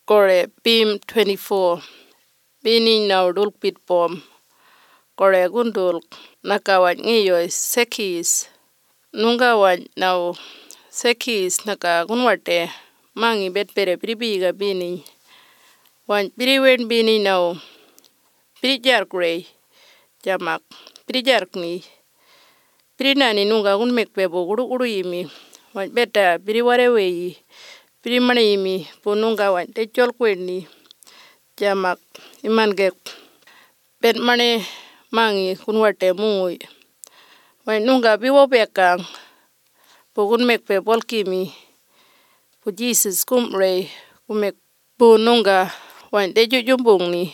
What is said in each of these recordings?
kore pim 24 bini naw dul pit pom kore gundul nakawat ngiyoy sekis nunga wan naw sekis naka gunwate mangi bet pere pribiga bini wan priwen bini naw prijar kurey jamak prijar kni prinani nunga gun mekpe bo guru yimi wan beta priware weyi primane yimi pununga wan tejol kweni jamak iman gek bet mane mangi kunwate mungui wan nunga biwo bekang pugun mekpe polkimi pu Jesus kumrey kumek pununga wan teju jumbung ni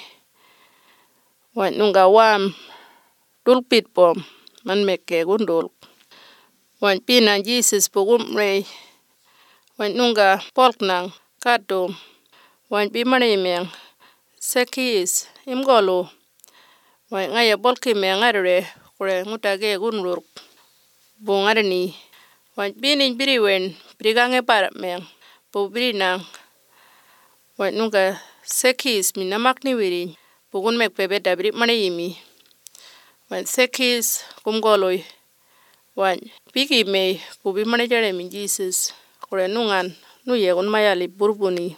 wan nunga wam dulpit pom man mekke gundul wan pina Jesus pugum rey wan nunga polknang kadum wan pimane meng sekis imgolu wan ngaya polki meng arre kure ngutage gunruk bungarni wan pinin biriwen prigange par meng pu brinang wan nunga sekis minamakni wiring pugun mekpe beta bri mane yimi wan sekis kumgoloy wan piki me pubi mane jare min Jesus kure nungan nuye gun mayali burbuni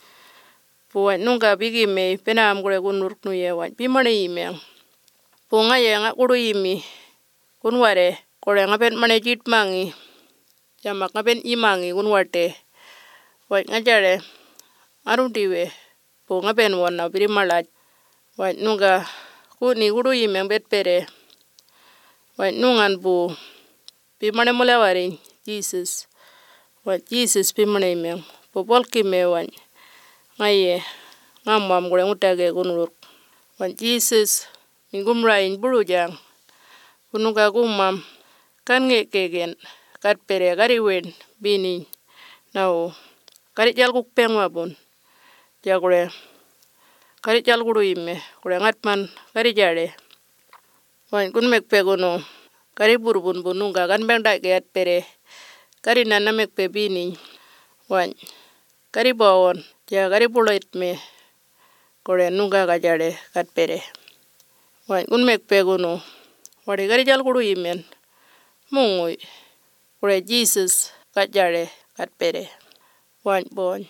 wan nunga bigi me penam kure gunurk nuye wan pimane yimeng punga ye nga kuru yimi kunware kure ngaben mane jit mangi jamak ngaben imangi gunwate wan ngajare arundiwe punga ben wona bri malaj wan nunga kuni guru yimeng bet pere wan nungan bu pimane mulewari Jesus wan Jesus pimane meng popolki me wan ngaye ngamam kure ngutage gunuruk wan Jesus mingumrain burujang pununga gumam kan ngekegen kat pere kariwen bini naw kari jal kukpeng mabun jakure kari jal guru yime kure ngatman kari jare wan kun mekpe gunu kari burbun bununga kan benda get pere kari nana mekpe bini wan kari bawon ja kari buloit me kure nunga kajare kat pere wan kun mekpe gunu wari kari jal guru yimen mungui kure Jesus kajare kat pere wan bon